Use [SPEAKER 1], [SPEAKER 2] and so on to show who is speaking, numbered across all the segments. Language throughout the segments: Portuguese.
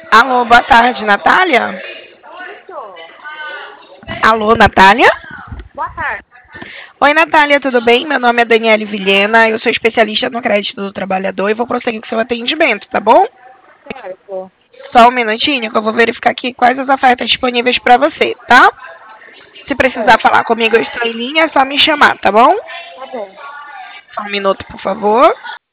[SPEAKER 1] Alô, boa tarde, Natália?
[SPEAKER 2] Isso.
[SPEAKER 1] Alô, Natália?
[SPEAKER 2] Boa tarde.
[SPEAKER 1] Oi, Natália, tudo bem? Meu nome é Daniele Vilhena, eu sou especialista no crédito do trabalhador e vou prosseguir com seu atendimento, tá bom?
[SPEAKER 2] Certo.
[SPEAKER 1] Só um minutinho que eu vou verificar aqui quais as ofertas disponíveis para você, tá? Se precisar
[SPEAKER 2] Certo.
[SPEAKER 1] falar comigo, eu estou em linha, é só me chamar, tá bom?
[SPEAKER 2] Tá bom.
[SPEAKER 1] Só um minuto, por favor.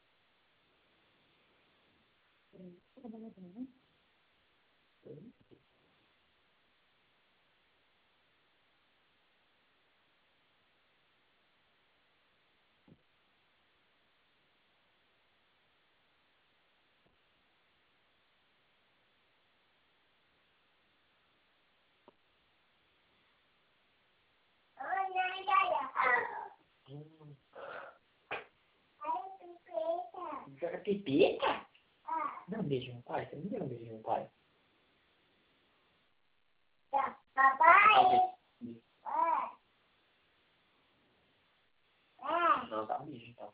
[SPEAKER 3] Joga pipica? Dá um beijo no pai. Você não deu um beijo no pai? Não, dá um beijo então.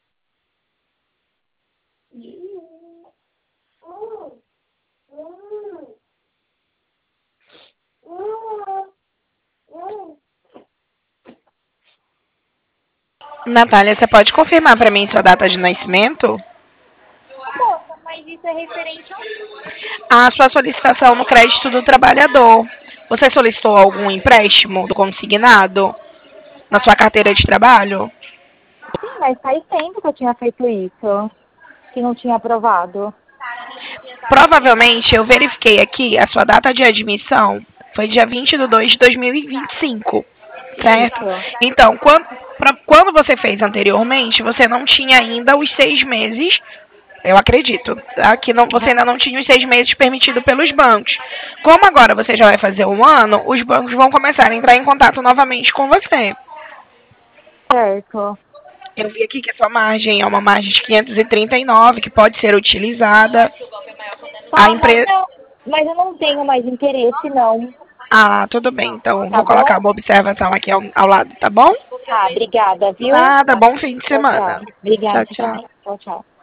[SPEAKER 1] Natália, você pode confirmar para mim sua data de nascimento?
[SPEAKER 2] Moça, mas isso é referente ao...
[SPEAKER 1] A sua solicitação no crédito do trabalhador. Você solicitou algum empréstimo do consignado na sua carteira de trabalho?
[SPEAKER 2] Sim, mas faz tempo que eu tinha feito isso. Que não tinha aprovado.
[SPEAKER 1] Provavelmente, eu verifiquei aqui, a sua data de admissão foi dia 20 de 2 de 2025, certo?
[SPEAKER 2] Isso.
[SPEAKER 1] Então, quando você fez anteriormente, você não tinha ainda os 6 meses, eu acredito, tá? Que não, você ainda não tinha os 6 meses permitido pelos bancos. Como agora você já vai fazer um ano, os bancos vão começar a entrar em contato novamente com você.
[SPEAKER 2] Certo.
[SPEAKER 1] Eu vi aqui que a sua margem é uma margem de 539, que pode ser utilizada. A
[SPEAKER 2] Tá,
[SPEAKER 1] empresa.
[SPEAKER 2] mas eu não tenho mais interesse, não.
[SPEAKER 1] Ah, tudo bem. Então,
[SPEAKER 2] Tá
[SPEAKER 1] vou colocar
[SPEAKER 2] bom?
[SPEAKER 1] uma observação aqui ao lado, tá bom?
[SPEAKER 2] Tá, obrigada, viu?
[SPEAKER 1] Nada, bom fim de
[SPEAKER 2] Tchau, tchau.
[SPEAKER 1] semana.
[SPEAKER 2] Obrigada,
[SPEAKER 1] Tchau,
[SPEAKER 2] você
[SPEAKER 1] tchau.
[SPEAKER 2] também. Tchau, tchau.